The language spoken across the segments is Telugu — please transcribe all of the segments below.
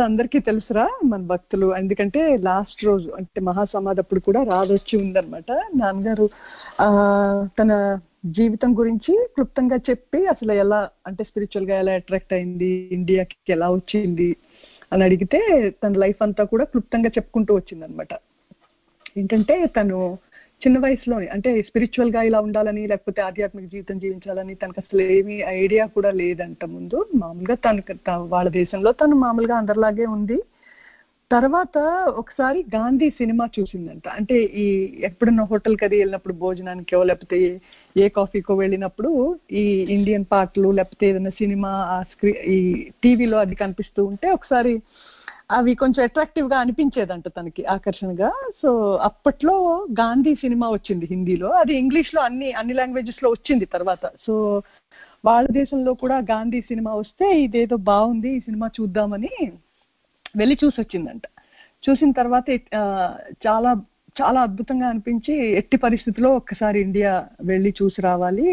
అందరికీ తెలుసురా మన భక్తులు, ఎందుకంటే లాస్ట్ రోజు అంటే మహాసమాధి అప్పుడు కూడా రాదొచ్చి ఉందన్నమాట. నాన్నగారు తన జీవితం గురించి క్లుప్తంగా చెప్పి అసలు ఎలా అంటే స్పిరిచువల్ గా ఎలా అట్రాక్ట్ అయింది, ఇండియాకి ఎలా వచ్చింది అని అడిగితే తన లైఫ్ అంతా కూడా క్లుప్తంగా చెప్పుకుంటూ వచ్చింది అనమాట. ఏంటంటే తను చిన్న వయసులోనే అంటే స్పిరిచువల్ గా ఇలా ఉండాలని లేకపోతే ఆధ్యాత్మిక జీవితం జీవించాలని తనకు అసలు ఏమీ ఐడియా కూడా లేదంట. ముందు మామూలుగా వాళ్ళ దేశంలో తను మామూలుగా అందరిలాగే ఉంది. తర్వాత ఒకసారి గాంధీ సినిమా చూసిందంట. అంటే ఈ ఎప్పుడన్నా హోటల్కి అది వెళ్ళినప్పుడు భోజనానికో లేకపోతే ఏ కాఫీకో వెళ్ళినప్పుడు ఈ ఇండియన్ పాటలు లేకపోతే ఏదైనా సినిమా ఈ టీవీలో అది కనిపిస్తూ ఉంటే ఒకసారి అవి కొంచెం అట్రాక్టివ్ గా అనిపించేదంట తనకి, ఆకర్షణగా. సో అప్పట్లో గాంధీ సినిమా వచ్చింది హిందీలో, అది ఇంగ్లీష్ లో అన్ని లాంగ్వేజెస్ లో వచ్చింది తర్వాత. సో వాళ్ళ దేశంలో కూడా గాంధీ సినిమా వస్తే ఇదేదో బాగుంది ఈ సినిమా చూద్దామని వెళ్ళి చూసి వచ్చిందంట. చూసిన తర్వాత చాలా చాలా అద్భుతంగా అనిపించి ఎట్టి పరిస్థితిలో ఒక్కసారి ఇండియా వెళ్ళి చూసి రావాలి,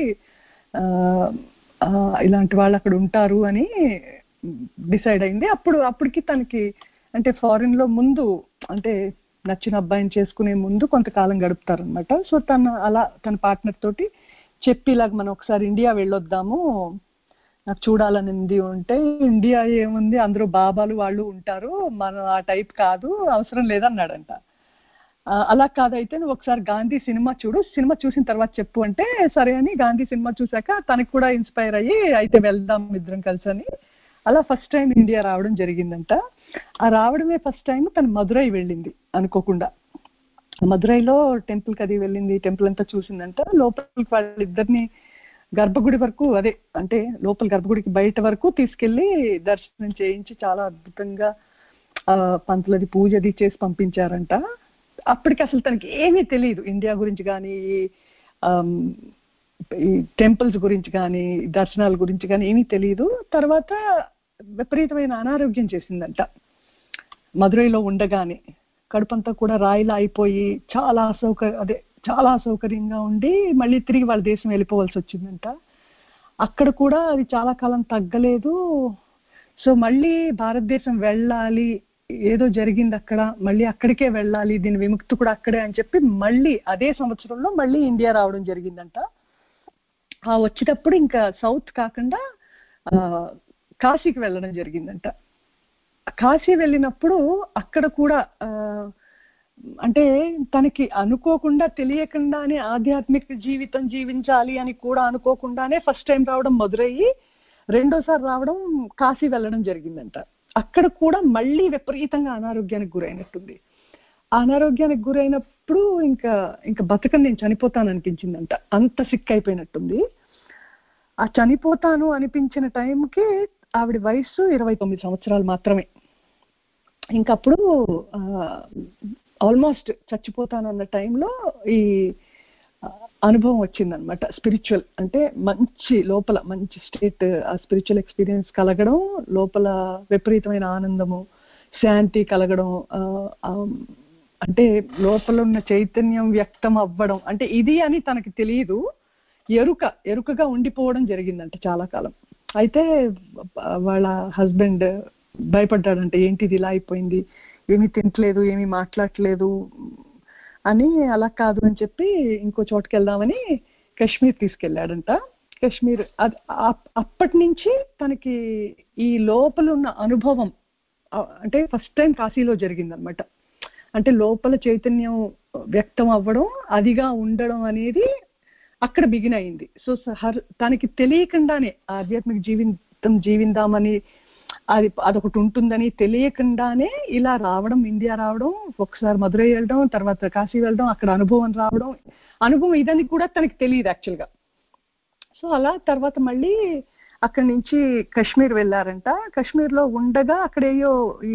ఇలాంటి వాళ్ళు అక్కడ ఉంటారు అని డిసైడ్ అయింది. అప్పటికి తనకి అంటే ఫారిన్ లో ముందు అంటే నచ్చిన అబ్బాయిని చేసుకునే ముందు కొంతకాలం గడుపుతారనమాట. సో తన పార్ట్నర్ తోటి చెప్పి ఇలాగ మనం ఒకసారి ఇండియా వెళ్ళొద్దాము, నాకు చూడాలనింది ఉంటే. ఇండియా ఏముంది, అందరూ బాబాలు వాళ్ళు ఉంటారు, మనం ఆ టైప్ కాదు, అవసరం లేదన్నాడంట. అలా కాదైతే నువ్వు ఒకసారి గాంధీ సినిమా చూడు, సినిమా చూసిన తర్వాత చెప్పు అంటే సరే అని గాంధీ సినిమా చూసాక తనకు కూడా ఇన్స్పైర్ అయ్యి అయితే వెళ్దాం ఇద్దరం కలిసి అని అలా ఫస్ట్ టైం ఇండియా రావడం జరిగిందంట. ఆ రావడమే ఫస్ట్ టైం తను మదురై వెళ్ళింది అనుకోకుండా. మదురైలో టెంపుల్కి అది వెళ్ళింది, టెంపుల్ అంతా చూసిందంట. లోపలికి వాళ్ళిద్దరిని గర్భగుడి వరకు అదే అంటే లోపల గర్భగుడికి బయట వరకు తీసుకెళ్లి దర్శనం చేయించి చాలా అద్భుతంగా పంతులది పూజది చేసి పంపించారంట. అప్పటికి అసలు తనకి ఏమీ తెలియదు ఇండియా గురించి కానీ ఈ టెంపుల్స్ గురించి కానీ దర్శనాల గురించి కానీ ఏమీ తెలియదు. తర్వాత విపరీతమైన అనారోగ్యం చేసిందంట మదురైలో ఉండగానే. కడుపంతా కూడా రాయిలా అయిపోయి చాలా అసౌకర్యంగా ఉండి మళ్ళీ తిరిగి వాళ్ళ దేశం వెళ్ళిపోవాల్సి వచ్చిందంట. అక్కడ కూడా అది చాలా కాలం తగ్గలేదు. సో మళ్ళీ భారతదేశం వెళ్ళాలి, ఏదో జరిగింది అక్కడ, మళ్ళీ అక్కడికే వెళ్ళాలి, దీని విముక్తి కూడా అక్కడే అని చెప్పి మళ్ళీ అదే సంవత్సరంలో మళ్ళీ ఇండియా రావడం జరిగిందంట. వచ్చేటప్పుడు ఇంకా సౌత్ కాకుండా కాశీకి వెళ్ళడం జరిగిందంట. కాశీ వెళ్ళినప్పుడు అక్కడ కూడా అంటే తనకి అనుకోకుండా తెలియకుండానే ఆధ్యాత్మిక జీవితం జీవించాలి అని కూడా అనుకోకుండానే ఫస్ట్ టైం రావడం మదురయ్యి, రెండోసారి రావడం కాశీ వెళ్ళడం జరిగిందంట. అక్కడ కూడా మళ్ళీ విపరీతంగా అనారోగ్యానికి గురైనట్టుంది. అనారోగ్యానికి గురైనప్పుడు ఇంకా బతకని నేను చనిపోతాను అనిపించిందంట, అంత సిక్ అయిపోయినట్టుంది. ఆ చనిపోతాను అనిపించిన టైంకి ఆవిడ వయసు 29 సంవత్సరాలు మాత్రమే. ఇంకప్పుడు ఆల్మోస్ట్ చచ్చిపోతానన్న టైంలో ఈ అనుభవం వచ్చిందనమాట. స్పిరిచువల్ అంటే లోపల మంచి స్టేట్, ఆ స్పిరిచువల్ ఎక్స్పీరియన్స్ కలగడం, లోపల విపరీతమైన ఆనందము శాంతి కలగడం, అంటే లోపల ఉన్న చైతన్యం వ్యక్తం అవ్వడం, అంటే ఇది అని తనకి తెలియదు, ఎరుకగా ఉండిపోవడం జరిగిందంట చాలా కాలం. అయితే వాళ్ళ హస్బెండ్ భయపడ్డాడంటే ఏంటిది ఇలా అయిపోయింది, ఏమీ తినట్లేదు, ఏమీ మాట్లాడట్లేదు అని. అలా కాదు అని చెప్పి ఇంకో చోటుకి వెళ్దామని కాశ్మీర్ తీసుకెళ్ళాడంట. కాశ్మీర్ అప్పటి నుంచి తనకి ఈ లోపల ఉన్న అనుభవం అంటే ఫస్ట్ టైం కాశీలో జరిగిందనమాట. అంటే లోపల చైతన్యం వ్యక్తం అవ్వడం, అదిగా ఉండడం అనేది అక్కడ బిగిన్ అయింది. సో తనకి తెలియకుండానే ఆధ్యాత్మిక జీవితం జీవిందామని అదొకటి ఉంటుందని తెలియకుండానే ఇలా రావడం, ఇండియా రావడం, ఒకసారి మదురై వెళ్ళడం, తర్వాత కాశీ వెళ్ళడం, అక్కడ అనుభవం ఇదని కూడా తనకి తెలియదు యాక్చువల్గా. సో అలా తర్వాత మళ్ళీ అక్కడి నుంచి కాశ్మీర్ వెళ్ళారంట. కాశ్మీర్లో ఉండగా అక్కడేయో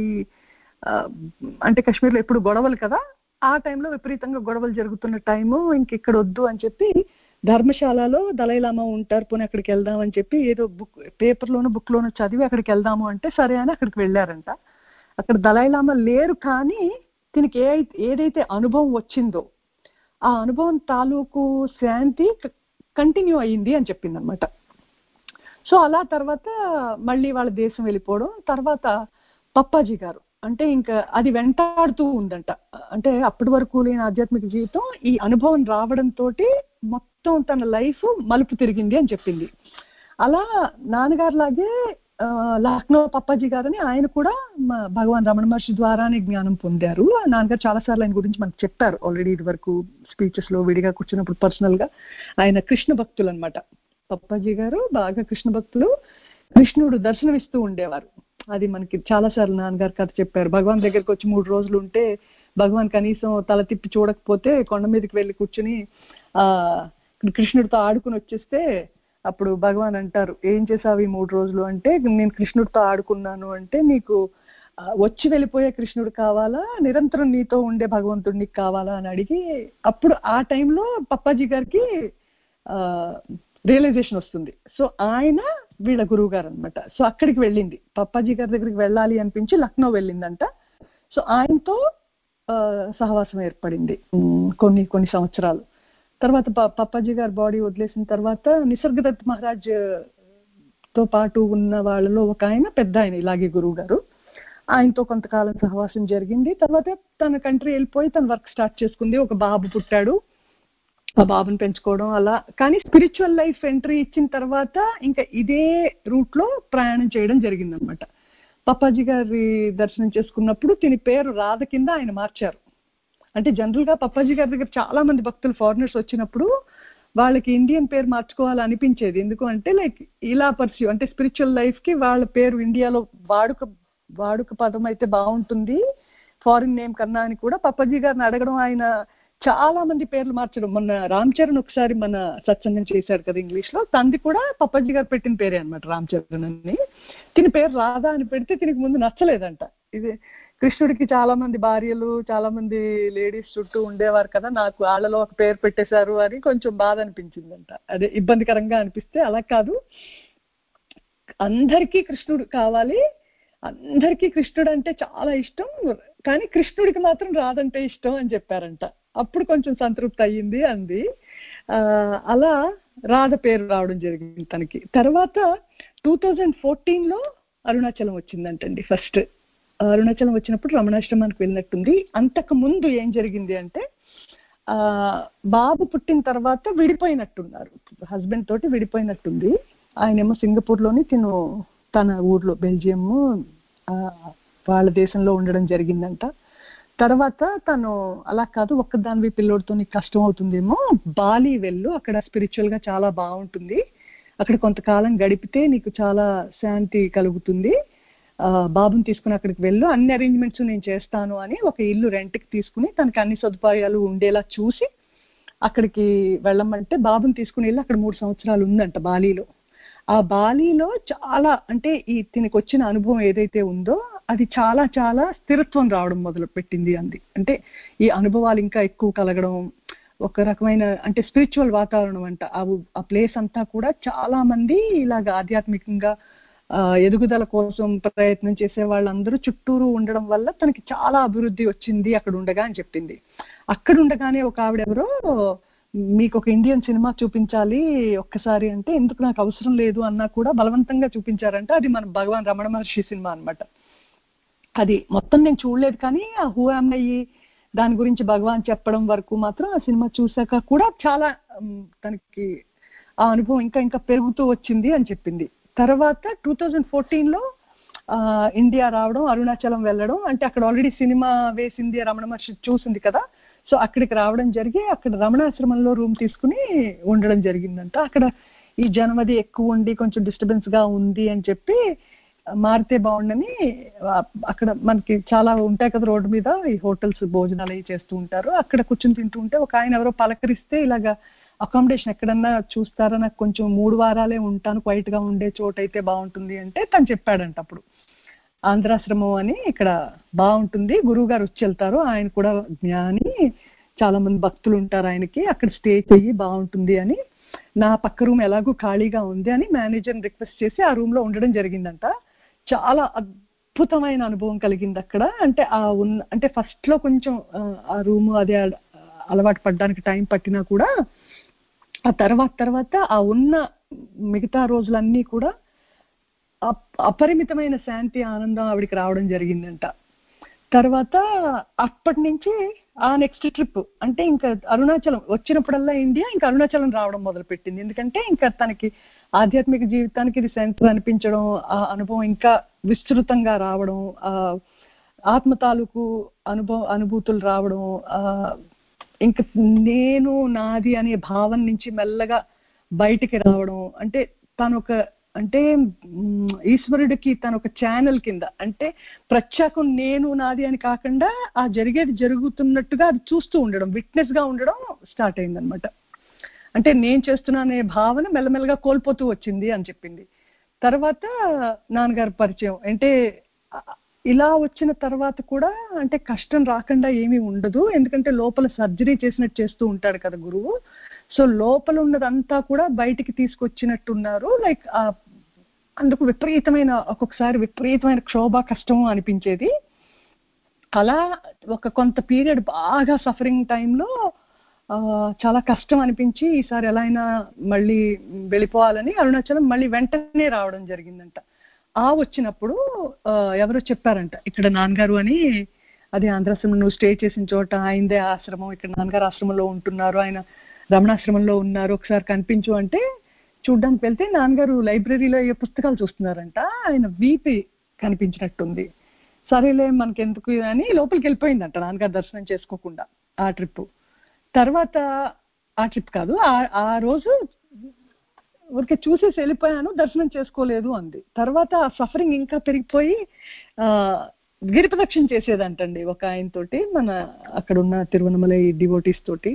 అంటే కాశ్మీర్లో ఎప్పుడు గొడవలు కదా, ఆ టైంలో విపరీతంగా గొడవలు జరుగుతున్న టైము, ఇక్కడ వద్దు అని చెప్పి ధర్మశాలలో దలైలామా ఉంటారు, పోనీ అక్కడికి వెళ్దాం అని చెప్పి ఏదో బుక్లోనూ చదివి అక్కడికి వెళ్దాము అంటే సరే అని అక్కడికి వెళ్ళారంట. అక్కడ దలైలామా లేరు, కానీ దీనికి ఏదైతే అనుభవం వచ్చిందో ఆ అనుభవం తాలూకు శాంతి కంటిన్యూ అయ్యింది అని చెప్పింది అనమాట. సో అలా తర్వాత మళ్ళీ వాళ్ళ దేశం వెళ్ళిపోవడం, తర్వాత పప్పాజీ గారు అంటే ఇంకా అది వెంటాడుతూ ఉందంట. అంటే అప్పటి వరకు లేని ఆధ్యాత్మిక జీవితం ఈ అనుభవం రావడంతో మొత్తం తన లైఫ్ మలుపు తిరిగింది అని చెప్పింది. అలా నాన్నగారు లాగే లక్నో పప్పాజీ గారని ఆయన కూడా భగవాన్ రమణ మహర్షి ద్వారానే జ్ఞానం పొందారు. నాన్నగారు చాలాసార్లు ఆయన గురించి మనకు చెప్పారు ఆల్రెడీ ఇది వరకు స్పీచెస్ లో, విడిగా కూర్చున్నప్పుడు పర్సనల్ గా. ఆయన కృష్ణ భక్తులు అనమాట. పప్పాజీ గారు బాగా కృష్ణ భక్తులు. కృష్ణుడు దర్శనమిస్తూ ఉండేవారు. అది మనకి చాలాసార్లు నాన్నగారు కథ చెప్పారు. భగవాన్ దగ్గరికి వచ్చి 3 రోజులు ఉంటే భగవాన్ కనీసం తల తిప్పి చూడకపోతే కొండ మీదకి వెళ్ళి కూర్చుని కృష్ణుడితో ఆడుకుని వచ్చేస్తే అప్పుడు భగవాన్ అంటారు, ఏం చేసావు ఈ 3 రోజులు అంటే, నేను కృష్ణుడితో ఆడుకున్నాను అంటే, నీకు వచ్చి వెళ్ళిపోయే కృష్ణుడు కావాలా, నిరంతరం నీతో ఉండే భగవంతుడు నీకు కావాలా అని అడిగి, అప్పుడు ఆ టైంలో పప్పాజీ గారికి రియలైజేషన్ వస్తుంది. సో ఆయన వీళ్ళ గురువు గారు అనమాట. సో అక్కడికి వెళ్ళింది, పప్పాజీ గారి దగ్గరికి వెళ్ళాలి అనిపించి లక్నో వెళ్ళిందంట. సో ఆయనతో సహవాసం ఏర్పడింది కొన్ని సంవత్సరాలు. తర్వాత పప్పాజీ గారు బాడీ వదిలేసిన తర్వాత నిసర్గదత్ మహారాజ్ తో పాటు ఉన్న వాళ్ళలో ఒక ఆయన, పెద్ద ఆయన ఇలాగే గురువు గారు, ఆయనతో కొంతకాలం సహవాసం జరిగింది. తర్వాత తన కంట్రీ వెళ్ళిపోయి తన వర్క్ స్టార్ట్ చేసుకుంది. ఒక బాబు పుట్టాడు, ఆ బాబుని పెంచుకోవడం అలా. కానీ స్పిరిచువల్ లైఫ్ ఎంట్రీ ఇచ్చిన తర్వాత ఇంకా ఇదే రూట్ లో ప్రయాణం చేయడం జరిగింది అనమాట. పప్పాజీ గారి దర్శనం చేసుకున్నప్పుడు తిని పేరు రాధ కింద ఆయన మార్చారు. అంటే జనరల్ గా పప్పాజీ గారి దగ్గర చాలా మంది భక్తులు ఫారినర్స్ వచ్చినప్పుడు వాళ్ళకి ఇండియన్ పేరు మార్చుకోవాలి అనిపించేది. ఎందుకు అంటే లైక్ ఇలా పర్స్యూ అంటే స్పిరిచువల్ లైఫ్ కి వాళ్ళ పేరు ఇండియాలో వాడుక పదం అయితే బాగుంటుంది ఫారిన్ నేమ్ కన్నా అని కూడా పప్పాజీ గారిని అడగడం, ఆయన చాలా మంది పేర్లు మార్చడం. మొన్న రామ్ చరణ్ ఒకసారి మన సత్సంగం చేశాడు కదా ఇంగ్లీష్ లో, తంది కూడా పప్పాజీ గారు పెట్టిన పేరే అనమాట, రామ్ చరణ్ అని. తిని పేరు రాధా అని పెడితే తినికి ముందు నచ్చలేదంట. ఇది కృష్ణుడికి చాలా మంది భార్యలు, చాలా మంది లేడీస్ చుట్టూ ఉండేవారు కదా, నాకు వాళ్ళలో ఒక పేరు పెట్టేశారు అని కొంచెం బాధ అనిపించిందంట. అదే ఇబ్బందికరంగా అనిపిస్తే, అలా కాదు, అందరికీ కృష్ణుడు కావాలి, అందరికీ కృష్ణుడు అంటే చాలా ఇష్టం, కానీ కృష్ణుడికి మాత్రం రాదంటే ఇష్టం అని చెప్పారంట. అప్పుడు కొంచెం సంతృప్తి అయ్యింది అంది. అలా రాధ పేరు రావడం జరిగింది తనకి. తర్వాత 2014లో అరుణాచలం వచ్చిందంటండి. ఫస్ట్ అరుణాచలం వచ్చినప్పుడు రమణాశ్రమానికి వెళ్ళినట్టుంది. అంతకు ముందు ఏం జరిగింది అంటే, బాబు పుట్టిన తర్వాత విడిపోయినట్టున్నారు, హస్బెండ్ తోటి విడిపోయినట్టుంది. ఆయనేమో సింగపూర్లోని తన ఊర్లో బెల్జియం వాళ్ళ దేశంలో ఉండడం జరిగిందంట. తర్వాత తను అలా కాదు, ఒక్కదానివి పిల్లోడితో నీకు కష్టం అవుతుందేమో, బాలి వెళ్ళు, అక్కడ స్పిరిచువల్ గా చాలా బాగుంటుంది, అక్కడ కొంతకాలం గడిపితే నీకు చాలా శాంతి కలుగుతుంది, బాబుని తీసుకుని అక్కడికి వెళ్ళు, అన్ని అరేంజ్మెంట్స్ నేను చేస్తాను అని ఒక ఇల్లు రెంట్కి తీసుకుని తనకి అన్ని సదుపాయాలు ఉండేలా చూసి అక్కడికి వెళ్ళమంటే బాబుని తీసుకుని వెళ్ళి అక్కడ 3 సంవత్సరాలు ఉందంట బాలీలో. ఆ బాలీలో చాలా అంటే ఈ తినకు వచ్చిన అనుభవం ఏదైతే ఉందో అది చాలా చాలా స్థిరత్వం రావడం మొదలు పెట్టింది అంది. అంటే ఈ అనుభవాలు ఇంకా ఎక్కువ కలగడం, ఒక రకమైన అంటే స్పిరిచువల్ వాతావరణం అంట. ఆ ప్లేస్ అంతా కూడా చాలా మంది ఇలాగ ఆధ్యాత్మికంగా ఎదుగుదల కోసం ప్రయత్నం చేసే వాళ్ళందరూ చుట్టూరు ఉండడం వల్ల తనకి చాలా అభివృద్ధి వచ్చింది అక్కడ ఉండగా అని చెప్పింది. అక్కడ ఉండగానే ఒక ఆవిడెవరో, మీకు ఒక ఇండియన్ సినిమా చూపించాలి ఒక్కసారి అంటే, ఎందుకు నాకు అవసరం లేదు అన్నా కూడా బలవంతంగా చూపించారంట. అది మన భగవాన్ రమణ మహర్షి సినిమా అనమాట. అది మొత్తం నేను చూడలేదు, కానీ ఆ హూ యామ్ ఐ దాని గురించి భగవాన్ చెప్పడం వరకు మాత్రం ఆ సినిమా చూసాక కూడా చాలా తనకి ఆ అనుభవం ఇంకా ఇంకా పెరుగుతూ వచ్చింది అని చెప్పింది. తర్వాత 2014లో ఇండియా రావడం, అరుణాచలం వెళ్ళడం, అంటే అక్కడ ఆల్రెడీ సినిమా వేసింది, రమణ మహర్షి చూసింది కదా, సో అక్కడికి రావడం జరిగి అక్కడ రమణాశ్రమంలో రూమ్ తీసుకుని ఉండడం జరిగిందంట. అక్కడ ఈ జనవది ఎక్కువ ఉండి కొంచెం డిస్టర్బెన్స్ గా ఉంది అని చెప్పి మారితే బాగుండని, అక్కడ మనకి చాలా ఉంటాయి కదా రోడ్డు మీద ఈ హోటల్స్, భోజనాలు అవి చేస్తూ ఉంటారు, అక్కడ కూర్చొని తింటూ ఉంటే ఒక ఆయన ఎవరో పలకరిస్తే, ఇలాగా అకామిడేషన్ ఎక్కడన్నా చూస్తారా, నాకు కొంచెం 3 వారాలే ఉంటాను, క్వైట్ గా ఉండే చోటు అయితే బాగుంటుంది అంటే తను చెప్పాడంట అప్పుడు ఆంధ్రాశ్రమం అని ఇక్కడ బాగుంటుంది, గురువు గారు వచ్చి వెళ్తారు, ఆయన కూడా జ్ఞాని, చాలా మంది భక్తులు ఉంటారు ఆయనకి, అక్కడ స్టే చెయ్యి బాగుంటుంది అని. నా పక్క రూమ్ ఎలాగూ ఖాళీగా ఉంది అని మేనేజర్ని రిక్వెస్ట్ చేసి ఆ రూమ్ లో ఉండడం జరిగిందంట. చాలా అద్భుతమైన అనుభవం కలిగింది అక్కడ. అంటే అంటే ఫస్ట్ లో కొంచెం ఆ రూమ్ అదే అలవాటు పడడానికి టైం పట్టినా కూడా ఆ తర్వాత ఆ ఉన్న మిగతా రోజులన్నీ కూడా అపరిమితమైన శాంతి ఆనందం ఆవిడికి రావడం జరిగిందంట. తర్వాత అప్పటి నుంచి ఆ నెక్స్ట్ ట్రిప్ అంటే ఇంకా అరుణాచలం వచ్చినప్పుడల్లా ఇండియా ఇంకా అరుణాచలం రావడం మొదలుపెట్టింది. ఎందుకంటే ఇంకా తనకి ఆధ్యాత్మిక జీవితానికి ఇది సెంటర్ అనిపించడం, ఆ అనుభవం ఇంకా విస్తృతంగా రావడం, ఆత్మ తాలూకు అనుభూతులు రావడం, ఇంకా నేను నాది అనే భావం నుంచి మెల్లగా బయటికి రావడం. అంటే అంటే ఈశ్వరుడికి తను ఒక ఛానల్ కింద, అంటే ప్రత్యేకం నేను నాది అని కాకుండా ఆ జరిగేది జరుగుతున్నట్టుగా అది చూస్తూ ఉండడం, విట్నెస్ గా ఉండడం స్టార్ట్ అయిందనమాట. అంటే నేను చేస్తున్నానే భావన మెల్లమెల్లగా కోల్పోతూ వచ్చింది అని చెప్పింది. తర్వాత నాన్నగారు పరిచయం, అంటే ఇలా వచ్చిన తర్వాత కూడా అంటే కష్టం రాకుండా ఏమీ ఉండదు, ఎందుకంటే లోపల సర్జరీ చేసినట్టు చేస్తూ ఉంటాడు కదా గురువు. సో లోపల ఉన్నదంతా కూడా బయటికి తీసుకొచ్చినట్టున్నారు. లైక్ అందుకు ఒక్కొక్కసారి విపరీతమైన క్షోభ కష్టము అనిపించేది. అలా ఒక కొంత పీరియడ్ బాగా సఫరింగ్ టైంలో చాలా కష్టం అనిపించి ఈసారి ఎలా అయినా మళ్ళీ వెళ్ళిపోవాలని అరుణాచలం మళ్ళీ వెంటనే రావడం జరిగిందంట. వచ్చినప్పుడు ఎవరో చెప్పారంట, ఇక్కడ నాన్నగారు అని, అది ఆంధ్రాశ్రమం నువ్వు స్టే చేసిన చోట ఆయనదే ఆశ్రమం, ఇక్కడ నాన్నగారు ఆశ్రమంలో ఉంటున్నారు, ఆయన రమణాశ్రమంలో ఉన్నారు, ఒకసారి కనిపించు అంటే చూడ్డానికి వెళ్తే నాన్నగారు లైబ్రరీలో ఏ పుస్తకాలు చూస్తున్నారంట. ఆయన వీపీ కనిపించినట్టుంది. సరేలే మనకెందుకు అని లోపలికి వెళ్ళిపోయిందంట నాన్నగారు దర్శనం చేసుకోకుండా. ఆ ట్రిప్ తర్వాత ఆ ట్రిప్ కాదు, ఆ రోజు ఊరికే చూసేసి వెళ్ళిపోయాను, దర్శనం చేసుకోలేదు అంది. తర్వాత ఆ సఫరింగ్ ఇంకా పెరిగిపోయి గిరి ప్రదక్షిణ చేసేదంటండి ఒక ఆయనతోటి, మన అక్కడున్న తిరువనమలై డివోటీస్ తోటి.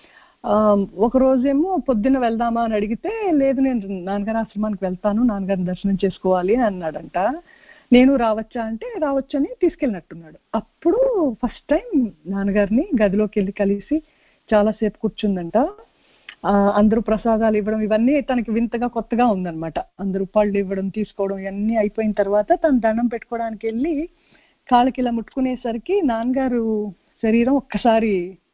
ఒక రోజేమో పొద్దున్న వెళ్దామా అని అడిగితే, లేదు నేను నాన్నగారి ఆశ్రమానికి వెళ్తాను, నాన్నగారిని దర్శనం చేసుకోవాలి అని అన్నాడంట. నేను రావచ్చా అంటే రావచ్చని తీసుకెళ్ళినట్టున్నాడు. అప్పుడు ఫస్ట్ టైం నాన్నగారిని గదిలోకి వెళ్ళి కలిసి చాలాసేపు కూర్చుందంట. అందరూ ప్రసాదాలు ఇవ్వడం ఇవన్నీ తనకి వింతగా కొత్తగా ఉందన్నమాట. అందరూ పళ్ళు ఇవ్వడం తీసుకోవడం ఇవన్నీ అయిపోయిన తర్వాత తను దండం పెట్టుకోవడానికి వెళ్ళి కాళ్ళకి ఇలా ముట్టుకునేసరికి నాన్నగారు శరీరం ఒక్కసారి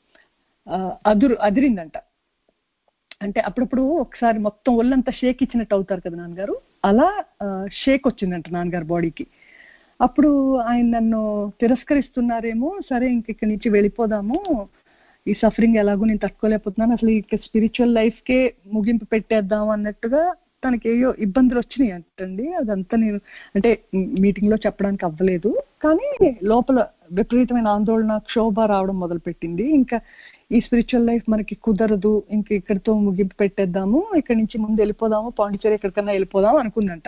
అదిరిందంట. అంటే అప్పుడప్పుడు ఒకసారి మొత్తం ఒళ్ళంతా షేక్ ఇచ్చినట్టు అవుతారు కదా నాన్నగారు, అలా షేక్ వచ్చిందంట నాన్నగారు బాడీకి. అప్పుడు ఆయన నన్ను తిరస్కరిస్తున్నారేమో, సరే ఇంక ఇక్కడి నుంచి వెళ్ళిపోదాము, ఈ సఫరింగ్ ఎలాగో నేను తట్టుకోలేకపోతున్నాను, అసలు ఇక స్పిరిచువల్ లైఫ్కే ముగింపు పెట్టేద్దాం అన్నట్టుగా తనకి ఏయో ఇబ్బందులు వచ్చినాయి అంటండి. అదంతా నేను అంటే మీటింగ్లో చెప్పడానికి అవ్వలేదు, కానీ లోపల విపరీతమైన ఆందోళన క్షోభ రావడం మొదలుపెట్టింది. ఇంకా ఈ స్పిరిచువల్ లైఫ్ మనకి కుదరదు, ఇంక ఇక్కడితో ముగింపు పెట్టేద్దాము, ఇక్కడి నుంచి ముందు వెళ్ళిపోదాము, పాండిచేరి ఎక్కడికన్నా వెళ్ళిపోదాం అనుకుందంట.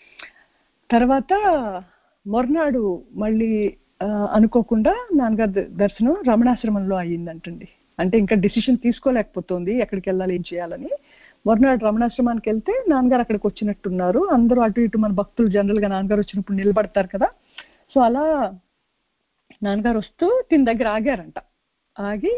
తర్వాత మొరనాడు మళ్ళీ అనుకోకుండా నాన్నగారి దర్శనం రమణాశ్రమంలో అయ్యిందంటండి. అంటే ఇంకా డిసిషన్ తీసుకోలేకపోతుంది ఎక్కడికి వెళ్ళాలి ఏం చేయాలని. మొరనాడు రమణాశ్రమానికి వెళ్తే నాన్నగారు అక్కడికి వచ్చినట్టున్నారు. అందరూ అటు ఇటు మన భక్తులు జనరల్గా నాన్నగారు వచ్చినప్పుడు నిలబడతారు కదా, సో అలా నాన్నగారు వస్తూ తిని దగ్గర ఆగారంట. ఆగి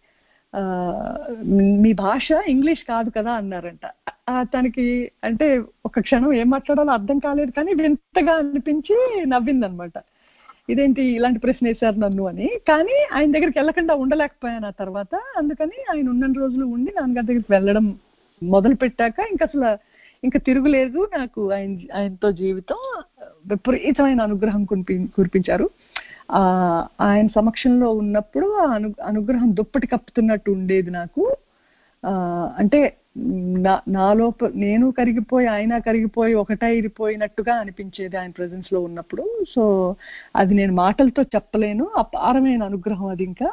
మీ భాష ఇంగ్లీష్ కాదు కదా అన్నారంట. తనకి అంటే ఒక క్షణం ఏం మాట్లాడాలో అర్థం కాలేదు, కానీ వింతగా అనిపించి నవ్విందనమాట. ఇదేంటి ఇలాంటి ప్రశ్న వేశారు నన్ను అని. కానీ ఆయన దగ్గరికి వెళ్ళకుండా ఉండలేకపోయాను ఆ తర్వాత. అందుకని ఆయన ఉన్న రోజులు ఉండి నాన్నగారి దగ్గరికి వెళ్ళడం మొదలు పెట్టాక ఇంకా తిరుగులేదు నాకు. ఆయనతో జీవితం విపరీతమైన అనుగ్రహం కురిపించారు. ఆయన సమక్షంలో ఉన్నప్పుడు అనుగ్రహం దుప్పటి కప్పుతున్నట్టు ఉండేది నాకు. అంటే నాలోపు నేను కరిగిపోయి ఆయన కరిగిపోయి ఒకటైపోయినట్టుగా అనిపించేది ఆయన ప్రెజెన్స్ లో ఉన్నప్పుడు. సో అది నేను మాటలతో చెప్పలేను, అపారమైన అనుగ్రహం అది. ఇంకా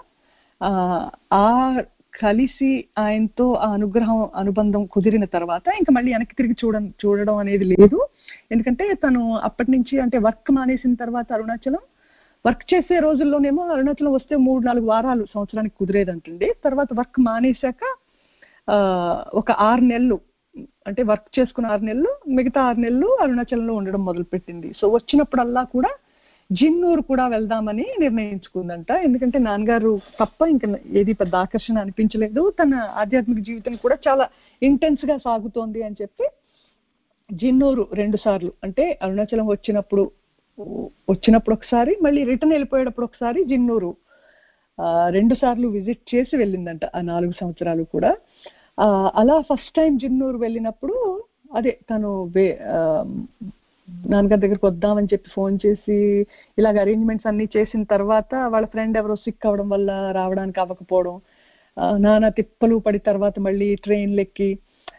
కలిసి ఆయనతో ఆ అనుగ్రహం అనుబంధం కుదిరిన తర్వాత ఇంకా మళ్ళీ వెనక్కి తిరిగి చూడడం అనేది లేదు. ఎందుకంటే తను అప్పటి నుంచి అంటే వర్క్ మానేసిన తర్వాత అరుణాచలం వర్క్ చేసే రోజుల్లోనేమో అరుణాచలం వస్తే 3-4 వారాలు సంవత్సరానికి కుదిరేదంటండి. తర్వాత వర్క్ మానేశాక ఒక 6 నెలలు అంటే వర్క్ చేసుకున్న 6 నెలలు, మిగతా 6 నెలలు అరుణాచలంలో ఉండడం మొదలుపెట్టింది. సో వచ్చినప్పుడల్లా కూడా జిన్నూరు కూడా వెళ్దామని నిర్ణయించుకుందంట. ఎందుకంటే నాన్నగారు తప్ప ఇంకా ఏది పెద్ద ఆకర్షణ అనిపించలేదు, తన ఆధ్యాత్మిక జీవితం కూడా చాలా ఇంటెన్స్ గా సాగుతోంది అని చెప్పి జిన్నూరు 2 సార్లు, అంటే అరుణాచలం వచ్చినప్పుడు ఒకసారి, మళ్ళీ రిటర్న్ వెళ్ళిపోయేటప్పుడు ఒకసారి జిన్నూరు 2 సార్లు విజిట్ చేసి వెళ్ళిందంట ఆ 4 సంవత్సరాలు కూడా. అలా ఫస్ట్ టైం జిన్నూరు వెళ్ళినప్పుడు అదే తను నాన్నగారి దగ్గరికి వద్దామని చెప్పి ఫోన్ చేసి ఇలాగ అరేంజ్మెంట్స్ అన్ని చేసిన తర్వాత వాళ్ళ ఫ్రెండ్ ఎవరో సిక్ అవ్వడం వల్ల రావడానికి అవ్వకపోవడం, నానా తిప్పలు పడి తర్వాత మళ్ళీ ట్రైన్లు ఎక్కి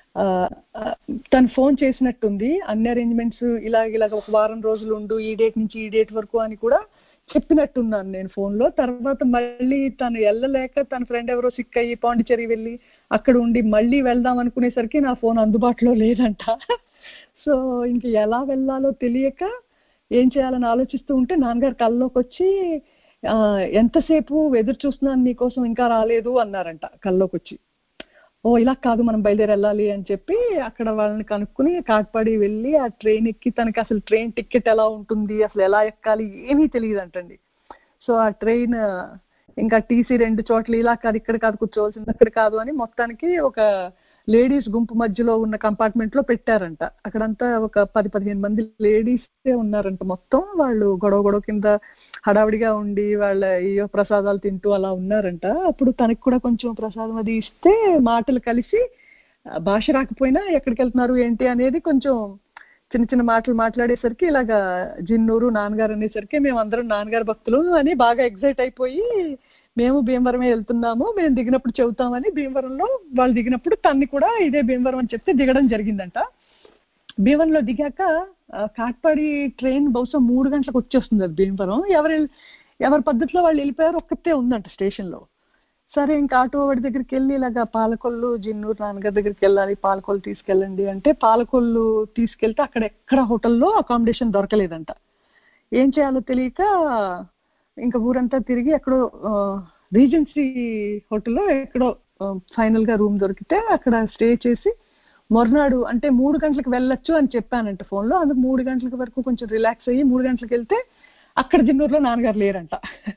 తను ఫోన్ చేసినట్టుంది అన్ని అరేంజ్మెంట్స్ ఇలాగ ఒక వారం రోజులు ఉండు, ఈ డేట్ నుంచి ఈ డేట్ వరకు అని కూడా చెప్పినట్టున్నాను నేను ఫోన్లో. తర్వాత మళ్ళీ తను వెళ్ళలేక తన ఫ్రెండ్ ఎవరో సిక్ అయ్యి పాండిచ్చేరి వెళ్ళి అక్కడ ఉండి మళ్ళీ వెళ్దాం అనుకునేసరికి నా ఫోన్ అందుబాటులో లేదంట. సో ఇంక ఎలా వెళ్ళాలో తెలియక ఏం చేయాలని ఆలోచిస్తూ ఉంటే నాన్నగారు కల్లోకి వచ్చి ఎంతసేపు ఎదురు చూస్తున్నాను నీకోసం ఇంకా రాలేదు అన్నారంట కల్లోకి వచ్చి. ఓ ఇలా కాదు మనం బయలుదేరి వెళ్ళాలి అని చెప్పి అక్కడ వాళ్ళని కనుక్కుని కాట్పాడి వెళ్ళి ఆ ట్రైన్ ఎక్కి తనకి అసలు ట్రైన్ టికెట్ ఎలా ఉంటుంది, అసలు ఎలా ఎక్కాలి ఏమీ తెలియదు అంటండి. సో ఆ ట్రైన్ ఇంకా టీసీ 2 చోట్ల ఇలా కాదు ఇక్కడ కాదు కూర్చోవాల్సింది అక్కడ కాదు అని మొత్తానికి ఒక లేడీస్ గుంపు మధ్యలో ఉన్న కంపార్ట్మెంట్ లో పెట్టారంట. అక్కడంతా ఒక 10-15 మంది లేడీసే ఉన్నారంట మొత్తం. వాళ్ళు గొడవ కింద హడావిడిగా ఉండి వాళ్ళ అయ్యో ప్రసాదాలు తింటూ అలా ఉన్నారంట. అప్పుడు తనకి కూడా కొంచెం ప్రసాదం అది ఇస్తే మాటలు కలిసి భాష రాకపోయినా ఎక్కడికి వెళ్తున్నారు ఏంటి అనేది కొంచెం చిన్న మాటలు మాట్లాడేసరికి ఇలాగా జిన్నూరు నాన్నగారు అనేసరికి మేము అందరం నాన్నగారు భక్తులు అని బాగా ఎగ్జైట్ అయిపోయి మేము భీమవరమే వెళ్తున్నాము, మేము దిగినప్పుడు చెబుతామని భీమవరంలో వాళ్ళు దిగినప్పుడు తన్ని కూడా ఇదే భీమవరం అని చెప్తే దిగడం జరిగిందంట. భీమవరంలో దిగాక కాట్పాడి ట్రైన్ బహుశా 3 గంటలకు వచ్చేస్తుంది అది భీమవరం. ఎవరి పద్ధతిలో వాళ్ళు వెళ్ళిపోయారు, ఒక్కతే ఉందంట స్టేషన్లో. సరే ఇంకా ఆటో వాడి దగ్గరికి వెళ్ళి ఇలాగా పాలకొల్లు జిన్నూరు నాన్నగారి దగ్గరికి వెళ్ళాలి, పాలకొల్లు తీసుకెళ్ళండి అంటే పాలకొల్లు తీసుకెళ్తే అక్కడ ఎక్కడ హోటల్లో అకామిడేషన్ దొరకలేదంట. ఏం చేయాలో తెలియక ఇంకా ఊరంతా తిరిగి ఎక్కడో రీజెన్సీ హోటల్లో ఎక్కడో ఫైనల్గా రూమ్ దొరికితే అక్కడ స్టే చేసి మరునాడు అంటే 3 గంటలకు వెళ్ళొచ్చు అని చెప్పానంట ఫోన్లో. అందుకు 3 గంటల వరకు కొంచెం రిలాక్స్ అయ్యి 3 గంటలకు వెళ్తే అక్కడ జిన్నూరులో నాన్నగారు లేరంట.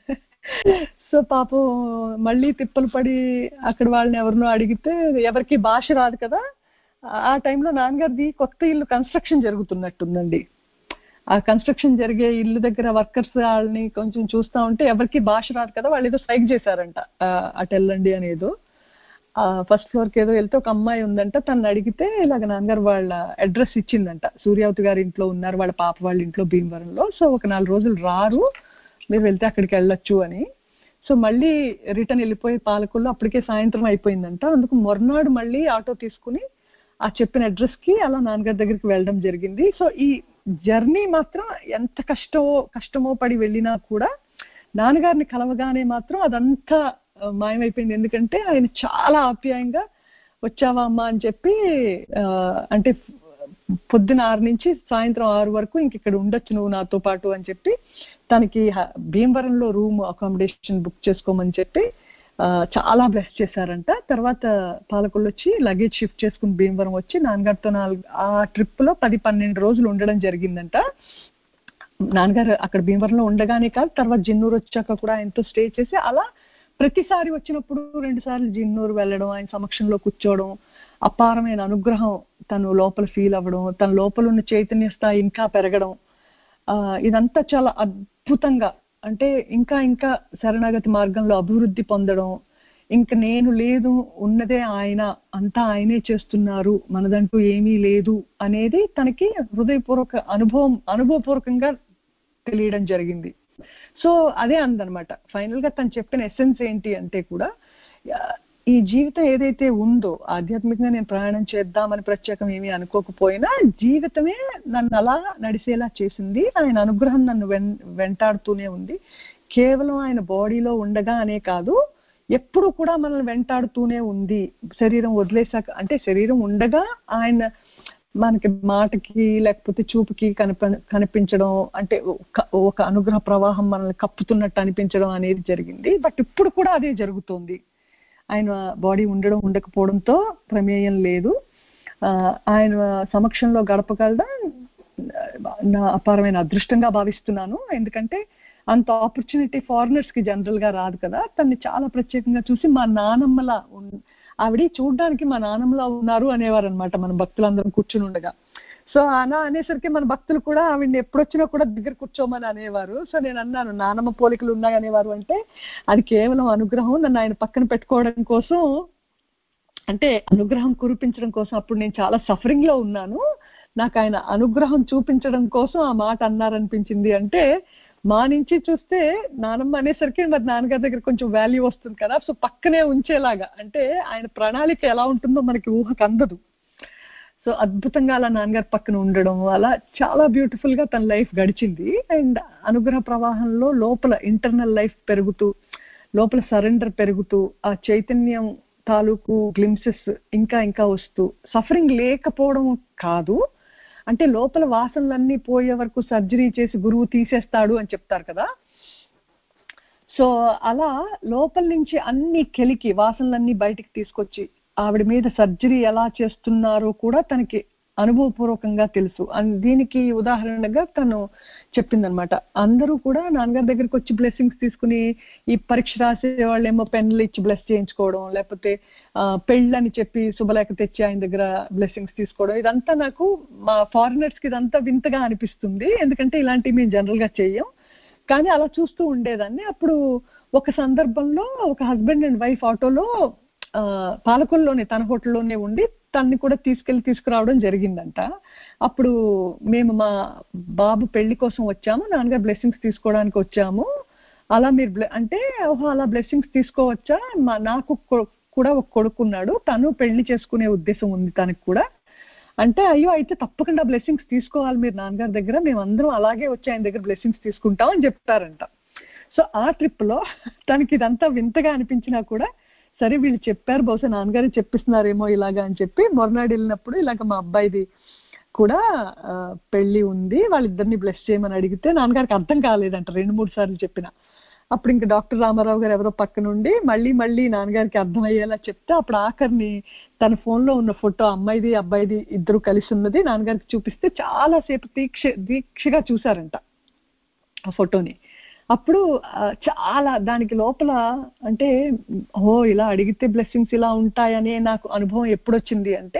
సో పాపం మళ్ళీ తిప్పలు పడి అక్కడ వాళ్ళని ఎవరినో అడిగితే ఎవరికి భాష రాదు కదా. ఆ టైంలో నాన్నగారిది కొత్త ఇల్లు కన్స్ట్రక్షన్ జరుగుతున్నట్టుందండి. ఆ కన్స్ట్రక్షన్ జరిగే ఇల్లు దగ్గర వర్కర్స్ వాళ్ళని కొంచెం చూస్తూ ఉంటే ఎవరికి భాష రాదు కదా, వాళ్ళు ఏదో స్ట్రైక్ చేశారంట అటు వెళ్ళండి అనేదో. ఫస్ట్ ఫ్లోర్కి ఏదో వెళ్తే ఒక అమ్మాయి ఉందంట, తను అడిగితే ఇలాగ నాన్నగారు వాళ్ళ అడ్రస్ ఇచ్చిందంట. సూర్యావతి గారి ఇంట్లో ఉన్నారు, వాళ్ళ పాప వాళ్ళ ఇంట్లో భీమవరంలో. సో ఒక 4 రోజులు రారు, మీరు వెళ్తే అక్కడికి వెళ్ళొచ్చు అని. సో మళ్ళీ రిటర్న్ వెళ్ళిపోయి పాలకొల్లు అప్పటికే సాయంత్రం అయిపోయిందంట. అందుకు మరునాడు మళ్ళీ ఆటో తీసుకుని ఆ చెప్పిన అడ్రస్కి అలా నాన్నగారి దగ్గరికి వెళ్ళడం జరిగింది. సో ఈ జర్నీ మాత్రం ఎంత కష్టమో పడి వెళ్ళినా కూడా నాన్నగారిని కలవగానే మాత్రం అదంతా మాయమైపోయింది. ఎందుకంటే ఆయన చాలా ఆప్యాయంగా వచ్చావా అమ్మా అని చెప్పి అంటే పొద్దున 6 నుంచి సాయంత్రం 6 వరకు ఇంక ఇక్కడ ఉండొచ్చు నువ్వు నాతో పాటు అని చెప్పి తనకి భీమవరంలో రూమ్ అకామిడేషన్ బుక్ చేసుకోమని చెప్పి చాలా బ్లెస్ చేశారంట. తర్వాత పాలకొల్లు వచ్చి లగేజ్ షిఫ్ట్ చేసుకుని భీమవరం వచ్చి నాన్నగారితో ఆ ట్రిప్ లో 10-12 రోజులు ఉండడం జరిగిందంట. నాన్నగారు అక్కడ భీమవరంలో ఉండగానే కాదు, తర్వాత జిన్నూరు వచ్చాక కూడా ఆయనతో స్టే చేసి అలా ప్రతిసారి వచ్చినప్పుడు 2 సార్లు జిన్నూరు వెళ్ళడం, ఆయన సమక్షంలో కూర్చోవడం, అపారమైన అనుగ్రహం తను లోపల ఫీల్ అవ్వడం, తన లోపల ఉన్న చైతన్య స్థాయి ఇంకా పెరగడం, ఇదంతా చాలా అద్భుతంగా అంటే ఇంకా శరణాగతి మార్గంలో అభివృద్ధి పొందడం, ఇంక నేను లేదు ఉన్నదే ఆయన, అంతా ఆయనే చేస్తున్నారు, మనదంటూ ఏమీ లేదు అనేది తనకి హృదయపూర్వక అనుభవపూర్వకంగా తెలియడం జరిగింది. సో అదే అందనమాట ఫైనల్ గా తను చెప్పిన ఎసెన్స్ ఏంటి అంటే కూడా ఈ జీవితం ఏదైతే ఉందో ఆధ్యాత్మికంగా నేను ప్రయాణం చేద్దామని ప్రత్యేకం ఏమీ అనుకోకపోయినా జీవితమే నన్ను అలా నడిచేలా చేసింది. ఆయన అనుగ్రహం నన్ను వెంటాడుతూనే ఉంది. కేవలం ఆయన బాడీలో ఉండగా అనే కాదు, ఎప్పుడు కూడా మనల్ని వెంటాడుతూనే ఉంది. శరీరం వదిలేసాక అంటే శరీరం ఉండగా ఆయన మనకి మాటకి లేకపోతే చూపుకి కనిపించడం అంటే ఒక అనుగ్రహ ప్రవాహం మనల్ని కప్పుతున్నట్టు అనిపించడం అనేది జరిగింది. బట్ ఇప్పుడు కూడా అదే జరుగుతోంది. ఆయన బాడీ ఉండడం ఉండకపోవడంతో ప్రమేయం లేదు. ఆయన సమక్షంలో గడపగలడం నా అపారమైన అదృష్టంగా భావిస్తున్నాను. ఎందుకంటే అంత ఆపర్చునిటీ ఫారినర్స్ కి జనరల్ గా రాదు కదా. తన్ని చాలా ప్రత్యేకంగా చూసి మా నానమ్మలా ఆవిడ చూడ్డానికి మా నానమ్మలా ఉన్నారు అనేవారు అనమాట మన భక్తులందరం కూర్చుని ఉండగా. సో అలా అనేసరికి మన భక్తులు కూడా ఆవిడని ఎప్పుడొచ్చినా కూడా దగ్గర కూర్చోమని అనేవారు. సో నేను అన్నాను నానమ్మ పోలికలు ఉన్నాయి అనేవారు అంటే అది కేవలం అనుగ్రహం, నన్ను ఆయన పక్కన పెట్టుకోవడం కోసం, అంటే అనుగ్రహం కురిపించడం కోసం. అప్పుడు నేను చాలా సఫరింగ్ లో ఉన్నాను, నాకు ఆయన అనుగ్రహం చూపించడం కోసం ఆ మాట అన్నారనిపించింది. అంటే మా నుంచి చూస్తే నానమ్మ అనేసరికి మరి నాన్నగారి దగ్గర కొంచెం వాల్యూ వస్తుంది కదా, సో పక్కనే ఉంచేలాగా, అంటే ఆయన ప్రణాళిక ఎలా ఉంటుందో మనకి ఊహకు అందదు. సో అద్భుతంగా అలా నాన్నగారి పక్కన ఉండడం, అలా చాలా బ్యూటిఫుల్ గా తన లైఫ్ గడిచింది. అండ్ అనుగ్రహ ప్రవాహంలో లోపల ఇంటర్నల్ లైఫ్ పెరుగుతూ, లోపల సరెండర్ పెరుగుతూ, ఆ చైతన్యం తాలూకు గ్లిమ్సెస్ ఇంకా ఇంకా వస్తూ, సఫరింగ్ లేకపోవడం కాదు, అంటే లోపల వాసనలన్నీ పోయే వరకు సర్జరీ చేసి గురువు తీసేస్తాడు అని చెప్తారు కదా. సో అలా లోపల నుంచి అన్ని కెలికి వాసనలన్నీ బయటికి తీసుకొచ్చి ఆవిడ మీద సర్జరీ ఎలా చేస్తున్నారో కూడా తనకి అనుభవపూర్వకంగా తెలుసు. దీనికి ఉదాహరణగా తను చెప్పిందనమాట. అందరూ కూడా నాన్నగారి దగ్గరికి వచ్చి బ్లెస్సింగ్స్ తీసుకుని, ఈ పరీక్ష రాసే వాళ్ళు ఏమో పెన్నులు ఇచ్చి బ్లెస్ చేయించుకోవడం, లేకపోతే పెళ్ళని చెప్పి శుభలేఖ తెచ్చి ఆయన దగ్గర బ్లెస్సింగ్స్ తీసుకోవడం, ఇదంతా నాకు మా ఫారినర్స్ కి ఇదంతా వింతగా అనిపిస్తుంది. ఎందుకంటే ఇలాంటివి మేము జనరల్ గా చెయ్యం. కానీ అలా చూస్తూ ఉండేదాన్ని. అప్పుడు ఒక సందర్భంలో ఒక హస్బెండ్ అండ్ వైఫ్ ఆటోలో పాలకొల్లోనే తన హోటల్లోనే ఉండి తన్ని కూడా తీసుకురావడం జరిగిందంట. అప్పుడు మేము మా బాబు పెళ్లి కోసం వచ్చాము, నాన్నగారు బ్లెస్సింగ్స్ తీసుకోవడానికి వచ్చాము, అలా మీరు అంటే ఓహో అలా బ్లెస్సింగ్స్ తీసుకోవచ్చా, నాకు కూడా ఒక కొడుకున్నాడు, తను పెళ్లి చేసుకునే ఉద్దేశం ఉంది తనకు కూడా అంటే, అయ్యో అయితే తప్పకుండా బ్లెస్సింగ్స్ తీసుకోవాలి మీరు నాన్నగారి దగ్గర, మేము అందరం అలాగే వచ్చి ఆయన దగ్గర బ్లెస్సింగ్స్ తీసుకుంటాం అని చెప్తారంట. సో ఆ ట్రిప్ లో తనకి ఇదంతా వింతగా అనిపించినా కూడా సరే వీళ్ళు చెప్పారు, బహుశా నాన్నగారు చెప్పిస్తున్నారేమో ఇలాగా అని చెప్పి మొరనాడు వెళ్ళినప్పుడు ఇలాగ మా అబ్బాయిది కూడా పెళ్లి ఉంది, వాళ్ళిద్దరిని బ్లెస్ చేయమని అడిగితే నాన్నగారికి అర్థం కాలేదంట 2-3 సార్లు చెప్పిన. అప్పుడు ఇంకా డాక్టర్ రామారావు గారు ఎవరో పక్క నుండి మళ్ళీ నాన్నగారికి అర్థమయ్యేలా చెప్తే అప్పుడు ఆఖరిని తన ఫోన్లో ఉన్న ఫోటో అమ్మాయిది అబ్బాయిది ఇద్దరు కలిసి ఉన్నది నాన్నగారికి చూపిస్తే చాలాసేపు దీక్షగా చూసారంట ఆ ఫోటోని. అప్పుడు చాలా దానికి లోపల అంటే ఓ ఇలా అడిగితే బ్లెస్సింగ్స్ ఇలా ఉంటాయనే నాకు అనుభవం ఎప్పుడొచ్చింది అంటే,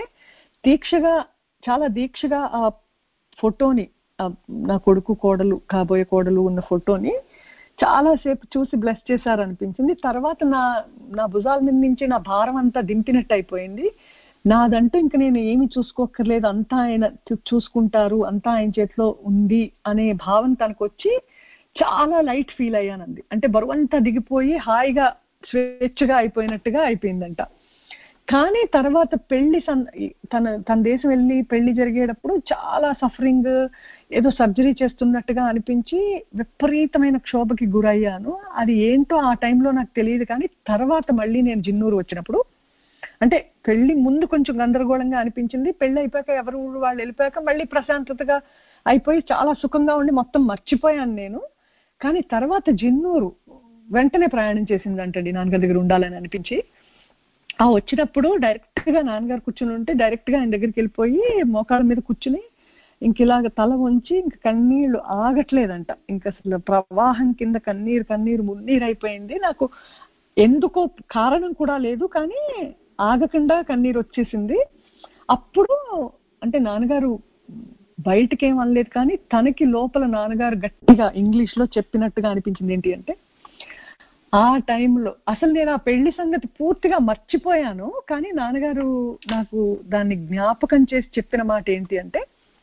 చాలా దీక్షగా ఆ ఫోటోని, నా కొడుకు కోడలు కాబోయే కోడలు ఉన్న ఫోటోని చాలాసేపు చూసి బ్లెస్ చేశారనిపించింది. తర్వాత నా భుజాల మీద నుంచి నా భారం అంతా దింపినట్టు అయిపోయింది. నాదంటూ ఇంక నేను ఏమి చూసుకోక్కర్లేదు, అంతా ఆయన చూసుకుంటారు, అంతా ఆయన చేతిలో ఉంది అనే భావన తనకు వచ్చి చాలా లైట్ ఫీల్ అయ్యానంది. అంటే బరువంతా దిగిపోయి హాయిగా స్వేచ్ఛగా అయిపోయినట్టుగా అయిపోయిందంట. కానీ తర్వాత పెళ్లి తన దేశం వెళ్ళి పెళ్లి జరిగేటప్పుడు చాలా సఫరింగ్, ఏదో సర్జరీ చేస్తున్నట్టుగా అనిపించి విపరీతమైన క్షోభకి గురయ్యాను. అది ఏంటో ఆ టైంలో నాకు తెలియదు. కానీ తర్వాత మళ్ళీ నేను జిన్నూరు వచ్చినప్పుడు, అంటే పెళ్లి ముందు కొంచెం గందరగోళంగా అనిపించింది, పెళ్లి అయిపోయాక ఎవరు వాళ్ళు వెళ్ళిపోయాక మళ్ళీ ప్రశాంతతగా అయిపోయి చాలా సుఖంగా ఉండి మొత్తం మర్చిపోయాను నేను. కానీ తర్వాత జిన్నూరు వెంటనే ప్రయాణం చేసిందంటండి నాన్నగారి దగ్గర ఉండాలని అనిపించి. ఆ వచ్చినప్పుడు డైరెక్ట్ గా నాన్నగారు కూర్చుని ఉంటే డైరెక్ట్ గా ఆయన దగ్గరికి వెళ్ళిపోయి మోకాళ్ళ మీద కూర్చుని ఇంక ఇలాగ తల వంచి ఇంక కన్నీళ్లు ఆగట్లేదంట. ఇంక అసలు ప్రవాహం కింద కన్నీరు మున్నీరు అయిపోయింది. నాకు ఎందుకో కారణం కూడా లేదు, కానీ ఆగకుండా కన్నీరు వచ్చేసింది. అప్పుడు అంటే నాన్నగారు బయటకేం అనలేదు, కానీ తనకి లోపల నాన్నగారు గట్టిగా ఇంగ్లీష్ లో చెప్పినట్టుగా అనిపించింది. ఏంటి అంటే, ఆ టైంలో అసలు నేను ఆ పెళ్లి సంగతి పూర్తిగా మర్చిపోయాను, కానీ నాన్నగారు నాకు దాన్ని జ్ఞాపకం చేసి చెప్పిన మాట ఏంటి అంటే,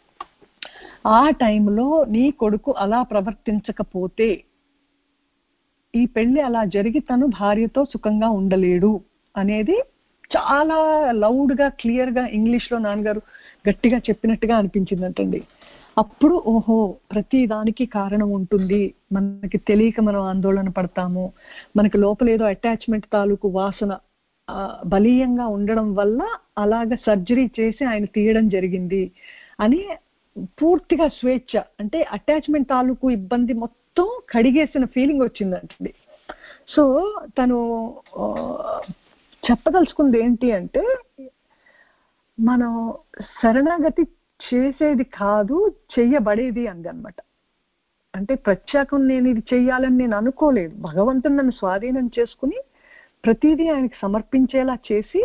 ఆ టైంలో నీ కొడుకు అలా ప్రవర్తించకపోతే ఈ పెళ్లి అలా జరిగి తను భార్యతో సుఖంగా ఉండలేడు అనేది చాలా లౌడ్ గా క్లియర్ గా ఇంగ్లీష్ లో నాన్నగారు గట్టిగా చెప్పినట్టుగా అనిపించిందంటండి. అప్పుడు ఓహో ప్రతి దానికి కారణం ఉంటుంది, మనకి తెలియక మనం ఆందోళన పడతాము, మనకి లోపల ఏదో అటాచ్మెంట్ తాలూకు వాసన బలీయంగా ఉండడం వల్ల అలాగ సర్జరీ చేసి ఆయన తీయడం జరిగింది అని పూర్తిగా స్వేచ్ఛ, అంటే అటాచ్మెంట్ తాలూకు ఇబ్బంది మొత్తం కడిగేసిన ఫీలింగ్ వచ్చిందంటండి. సో తను చెప్పదలుచుకుంది ఏంటి అంటే, మనం శరణాగతి చేసేది కాదు, చెయ్యబడేది అంది అనమాట. అంటే ప్రత్యేకం నేను ఇది చెయ్యాలని నేను అనుకోలేదు, భగవంతుని నన్ను స్వాధీనం చేసుకుని ప్రతిదీ ఆయనకి సమర్పించేలా చేసి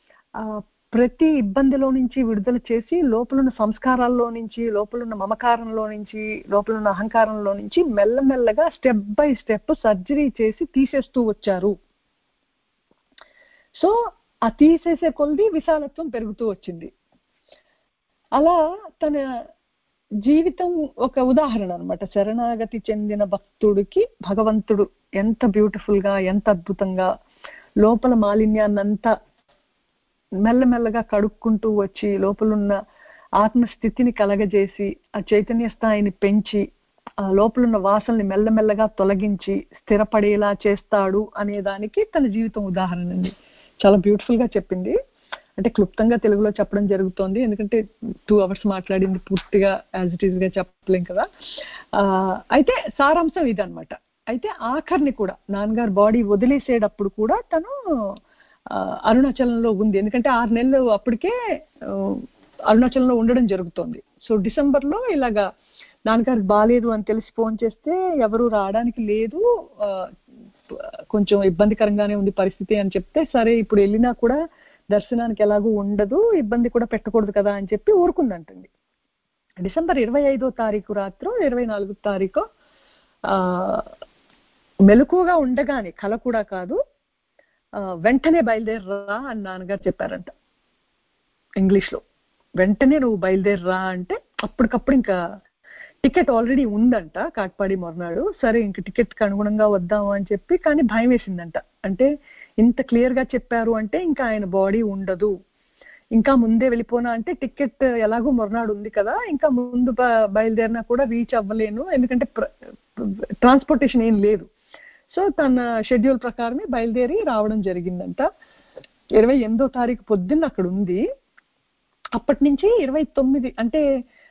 ప్రతి ఇబ్బందిలో నుంచి విడుదల చేసి లోపలున్న సంస్కారాల్లో నుంచి, లోపలున్న మమకారంలో నుంచి, లోపలున్న అహంకారంలో నుంచి మెల్లమెల్లగా స్టెప్ బై స్టెప్ సర్జరీ చేసి తీసేస్తూ వచ్చారు. సో ఆ తీసేసే కొలది విశాలత్వం పెరుగుతూ వచ్చింది. అలా తన జీవితం ఒక ఉదాహరణ అనమాట. శరణాగతి చెందిన భక్తుడికి భగవంతుడు ఎంత బ్యూటిఫుల్ గా, ఎంత అద్భుతంగా లోపల మాలిన్యాన్నంతా మెల్లమెల్లగా కడుక్కుంటూ వచ్చి లోపలున్న ఆత్మస్థితిని కలగజేసి ఆ చైతన్య స్థాయిని పెంచి ఆ లోపలున్న వాసనని మెల్లమెల్లగా తొలగించి స్థిరపడేలా చేస్తాడు అనే దానికి తన జీవితం ఉదాహరణ అండి. చాలా బ్యూటిఫుల్ గా చెప్పింది. అంటే క్లుప్తంగా తెలుగులో చెప్పడం జరుగుతోంది, ఎందుకంటే 2 hours మాట్లాడింది పూర్తిగా యాజ్ ఇట్ ఈస్ గా చెప్పలేం కదా. అయితే సారాంశం ఇదనమాట. అయితే ఆఖరిని కూడా నాన్నగారు బాడీ వదిలేసేటప్పుడు కూడా తను అరుణాచలంలో ఉంది. ఎందుకంటే 6 నెలలు అప్పటికే అరుణాచలంలో ఉండడం జరుగుతోంది. సో డిసెంబర్లో ఇలాగా నాన్నగారికి బాగాలేదు అని తెలిసి ఫోన్ చేస్తే ఎవరు రావడానికి లేదు, కొంచెం ఇబ్బందికరంగానే ఉంది పరిస్థితి అని చెప్తే, సరే ఇప్పుడు వెళ్ళినా కూడా దర్శనానికి ఎలాగూ ఉండదు, ఇబ్బంది కూడా పెట్టకూడదు కదా అని చెప్పి ఊరుకుందంటండి. డిసెంబర్ 25వ తారీఖు రాత్రి 24వ తారీఖు మెలకుగా ఉండగానే, కల కూడా కాదు, వెంటనే బయలుదేరరా అని నాన్నగారు చెప్పారంట ఇంగ్లీష్లో. వెంటనే నువ్వు బయలుదేరరా అంటే అప్పటికప్పుడు ఇంకా టికెట్ ఆల్రెడీ ఉందంట కాట్పాడి మొరనాడు. సరే ఇంక టికెట్కి అనుగుణంగా వద్దాము అని చెప్పి, కానీ భయం వేసిందంట. అంటే ఇంత క్లియర్గా చెప్పారు అంటే ఇంకా ఆయన బాడీ ఉండదు, ఇంకా ముందే వెళ్ళిపోనా అంటే టికెట్ ఎలాగో మొరనాడు ఉంది కదా, ఇంకా ముందు బయలుదేరినా కూడా రీచ్ అవ్వలేను, ఎందుకంటే ట్రాన్స్పోర్టేషన్ ఏం లేదు. సో తన షెడ్యూల్ ప్రకారమే బయలుదేరి రావడం జరిగిందంట. 28వ తారీఖు పొద్దున్న అక్కడ ఉంది. అప్పటి నుంచి 29 అంటే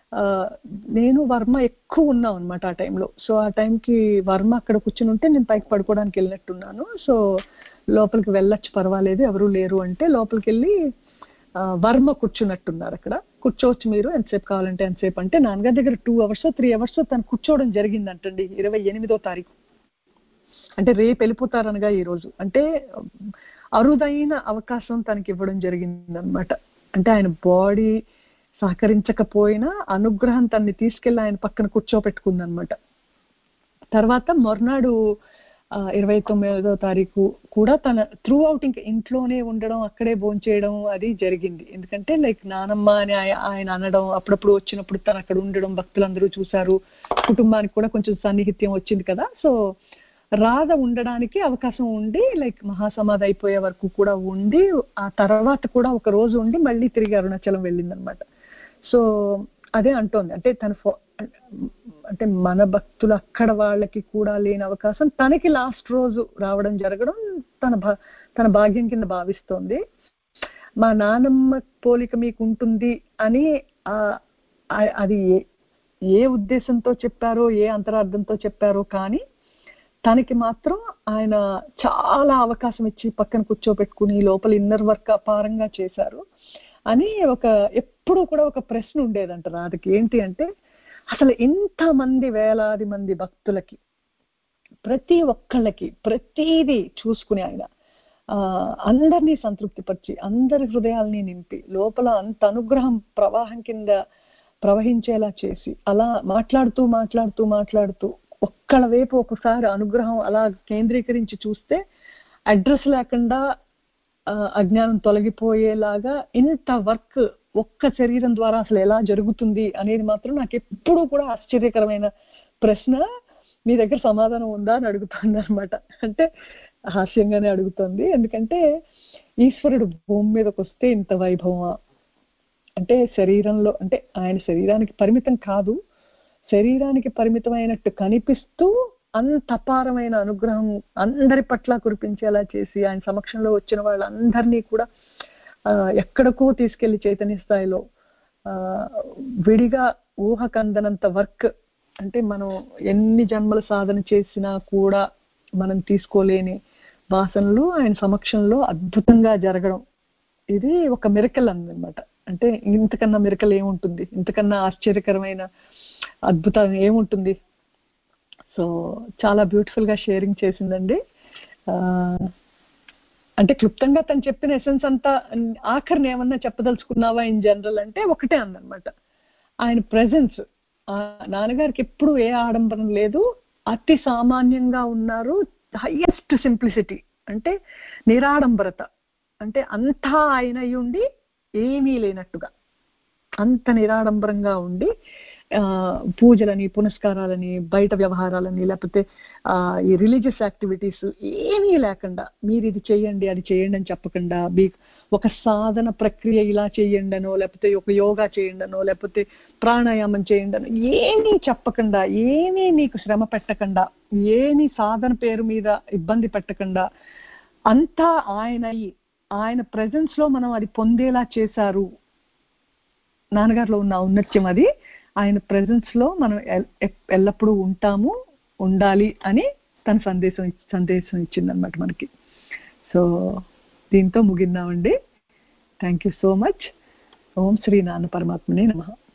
నేను వర్మ ఎక్కువ ఉన్నాం అనమాట ఆ టైంలో. సో ఆ టైంకి వర్మ అక్కడ కూర్చుని ఉంటే నేను పైకి పడుకోవడానికి వెళ్ళినట్టున్నాను. సో లోపలికి వెళ్ళొచ్చు పర్వాలేదు ఎవరూ లేరు అంటే లోపలికి వెళ్ళి వర్మ కూర్చున్నట్టున్నారు. అక్కడ కూర్చోవచ్చు మీరు ఎంతసేపు కావాలంటే ఎంతసేపు అంటే, నాన్నగారి దగ్గర 2 hours 3 hours తను కూర్చోవడం జరిగిందంటండి 28వ తారీఖు. అంటే రేపు వెళ్ళిపోతారనగా ఈరోజు. అంటే అరుదైన అవకాశం తనకి ఇవ్వడం జరిగిందనమాట. అంటే ఆయన బాడీ సహకరించకపోయినా అనుగ్రహం తనని తీసుకెళ్ళి ఆయన పక్కన కూర్చోపెట్టుకుందనమాట. తర్వాత మొర్నాడు 29వ తారీఖు కూడా తన త్రూ అవుట్ ఇంకా ఇంట్లోనే ఉండడం, అక్కడే భోంచేయడం అది జరిగింది. ఎందుకంటే లైక్ నానమ్మ అని ఆయన అనడం, అప్పుడప్పుడు వచ్చినప్పుడు తను అక్కడ ఉండడం భక్తులందరూ చూశారు, కుటుంబానికి కూడా కొంచెం సన్నిహిత్యం వచ్చింది కదా. సో రాధ ఉండడానికి అవకాశం ఉండి లైక్ మహాసమాధి అయిపోయే వరకు కూడా ఉండి, ఆ తర్వాత కూడా ఒక రోజు ఉండి మళ్ళీ తిరిగి అరుణాచలం వెళ్ళిందనమాట. సో అదే అంటోంది, అంటే తన అంటే మన భక్తులు అక్కడ వాళ్ళకి కూడా లేని అవకాశం తనకి లాస్ట్ రోజు రావడం జరగడం తన భాగ్యం కింద భావిస్తోంది. మా నానమ్మ పోలిక మీకు ఉంటుంది అని అది ఏ ఉద్దేశంతో చెప్పారో, ఏ అంతరార్థంతో చెప్పారో, కానీ తనకి మాత్రం ఆయన చాలా అవకాశం ఇచ్చి పక్కన కూర్చోబెట్టుకుని లోపల ఇన్నర్ వర్క్ అపారంగా చేశారు అని ఎప్పుడూ కూడా ఒక ప్రశ్న ఉండేదంట రాధకి. ఏంటి అంటే, అసలు ఇంతమంది వేలాది మంది భక్తులకి ప్రతి ఒక్కళ్ళకి ప్రతిదీ చూసుకుని ఆయన అందరినీ సంతృప్తిపరిచి అందరి హృదయాల్ని నింపి లోపల అంత అనుగ్రహం ప్రవాహం కింద ప్రవహించేలా చేసి అలా మాట్లాడుతూ మాట్లాడుతూ మాట్లాడుతూ ఒక్కళ్ళ వైపు ఒకసారి అనుగ్రహం అలా కేంద్రీకరించి చూస్తే అడ్రస్ లేకుండా అజ్ఞానం తొలగిపోయేలాగా ఇంత వర్క్ ఒక్క శరీరం ద్వారా అసలు ఎలా జరుగుతుంది అనేది మాత్రం నాకు ఎప్పుడూ కూడా ఆశ్చర్యకరమైన ప్రశ్న. మీ దగ్గర సమాధానం ఉందా అని అడుగుతుంది అనమాట. అంటే హాస్యంగానే అడుగుతుంది, ఎందుకంటే ఈశ్వరుడు భూమి మీదకి వస్తే ఇంత వైభవమా అంటే, శరీరంలో అంటే ఆయన శరీరానికి పరిమితం కాదు, శరీరానికి పరిమితమైనట్టు కనిపిస్తూ అంత అపారమైన అనుగ్రహం అందరి పట్ల కురిపించేలా చేసి ఆయన సమక్షంలో వచ్చిన వాళ్ళందరినీ కూడా ఎక్కడికో తీసుకెళ్లి చైతన్య స్థాయిలో విడిగా ఊహకందనంత వర్క్, అంటే మనం ఎన్ని జన్మల సాధన చేసినా కూడా మనం తీసుకోలేని వాసనలు ఆయన సమక్షంలో అద్భుతంగా జరగడం, ఇది ఒక మిరకల్ అన్నమాట. అంటే ఇంతకన్నా మిరకల్ ఏముంటుంది, ఇంతకన్నా ఆశ్చర్యకరమైన అద్భుతం ఏముంటుంది. సో చాలా బ్యూటిఫుల్ గా షేరింగ్ చేసిందండి. అంటే క్లుప్తంగా తను చెప్పిన ఎసెన్స్ అంతా, ఆఖరిని ఏమన్నా చెప్పదలుచుకున్నావా ఇన్ జనరల్ అంటే ఒకటే అందనమాట, ఆయన ప్రెజెన్స్. నాన్నగారికి ఎప్పుడు ఏ ఆడంబరం లేదు, అతి సామాన్యంగా ఉన్నారు, హైయెస్ట్ సింప్లిసిటీ అంటే నిరాడంబరత, అంటే అంతా ఆయన అయి ఉండి ఏమీ లేనట్టుగా. అంత నిరాడంబరంగా ఉండి పూజలని, పునస్కారాలని, బయట వ్యవహారాలని, లేకపోతే ఈ రిలీజియస్ యాక్టివిటీస్ ఏమీ లేకుండా మీరు ఇది చేయండి అది చేయండి అని చెప్పకుండా, ఒక సాధన ప్రక్రియ ఇలా చేయండి అనో, లేకపోతే ఒక యోగా చేయండి అనో, లేకపోతే ప్రాణాయామం చేయండి అనో ఏమీ చెప్పకుండా, ఏమీ నీకు శ్రమ పెట్టకుండా, ఏమీ సాధన పేరు మీద ఇబ్బంది పెట్టకుండా, అంతా ఆయన ప్రెజెన్స్ లో మనం అది పొందేలా చేశారు. నాన్నగారిలో ఉన్న ఔన్నత్యం అది. ఆయన ప్రెజెన్స్ లో మనం ఎల్లప్పుడూ ఉంటాము, ఉండాలి అని తన సందేశం ఇచ్చిందనమాట మనకి. సో దీంతో ముగిద్దామండి. Thank you so much. ఓం శ్రీ నాన్న పరమాత్మనే నమః.